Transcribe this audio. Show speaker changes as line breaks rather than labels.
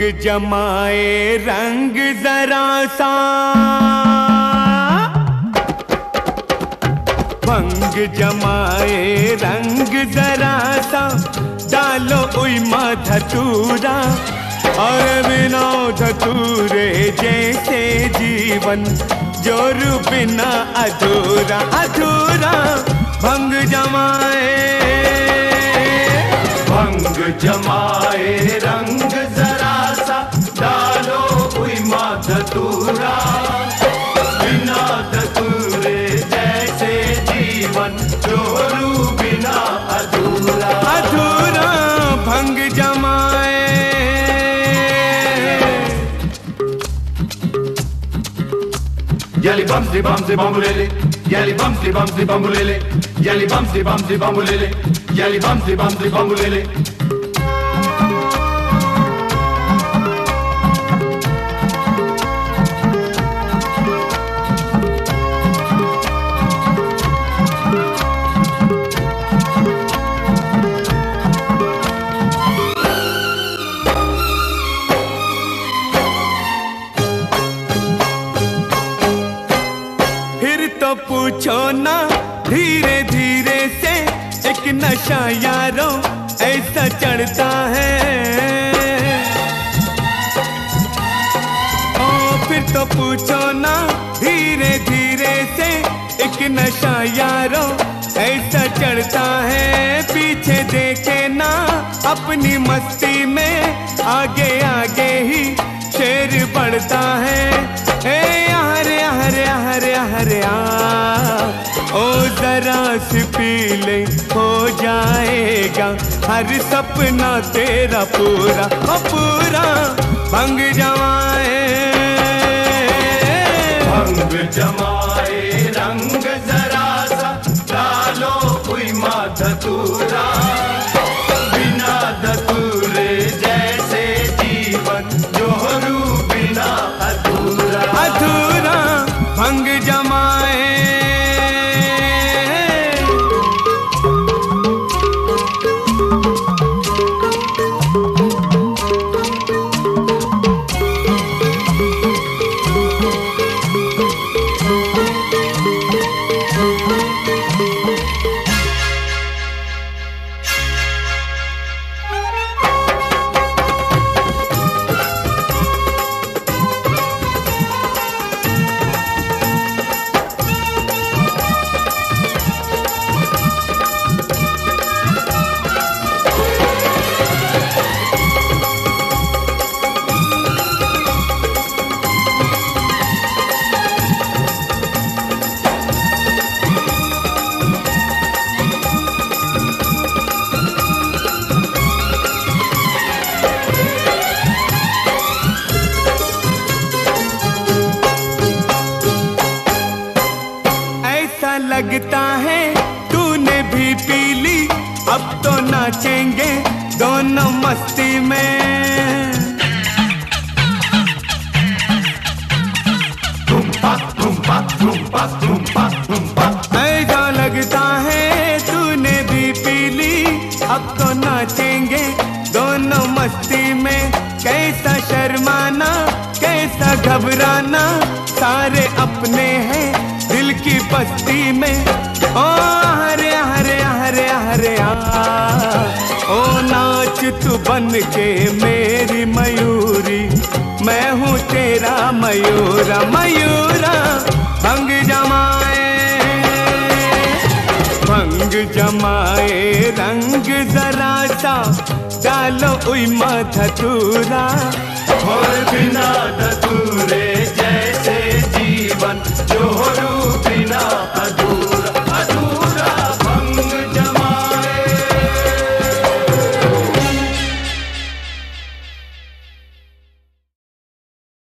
जमाए रंग जरा सा, भंग जमाए रंग जरा सा, डालो उइमा धतूरा, और बिना धतूरे जैसे जीवन जोरू बिना अधूरा अधूरा। भंग जमाए रंग जरा सा, डालो उइमा धतूरा, बिना धतूरे जैसे जीवन जोरू बिना अधूरा अधूरा। भंग जमाए
Yali bumsy bumsy bambulele, yali bumsy bumsy bambulele, yali bumsy bumsy bambulele, yali bumsy bumsy bambulele.
तो पूछो ना धीरे धीरे से, एक नशा यारों ऐसा चढ़ता है। ओ फिर तो पूछो ना धीरे धीरे से, एक नशा यारों ऐसा चढ़ता है। पीछे देखे ना अपनी मस्ती में, आगे आगे ही शेर बढ़ता है। हरे हरे हरे हरे ओ जरा सी पी ले, हो जाएगा हर सपना तेरा पूरा ओ पूरा। भंग जमाए रंग जरा सा, डालो उइमा धतूरा, बिना धतूरे जैसे जीवन जोरू बिना अधूरा अधूरा। भंग जमाए लगता है तूने भी पी ली, अब तो नाचेंगे दोनों मस्ती में। ऐसा लगता है तूने भी पी ली, अब तो नाचेंगे दोनों मस्ती में। कैसा शर्माना कैसा घबराना, सारे अपने हैं दिल की बस्ती में। ओ हरे हरे हरे हरे ओ नाच तू बन के मेरी मयूरी, मैं हूँ तेरा मयूरा मयूरा। भंग जमाए रंग जरा सा, डालो उइमा धतूरा, हो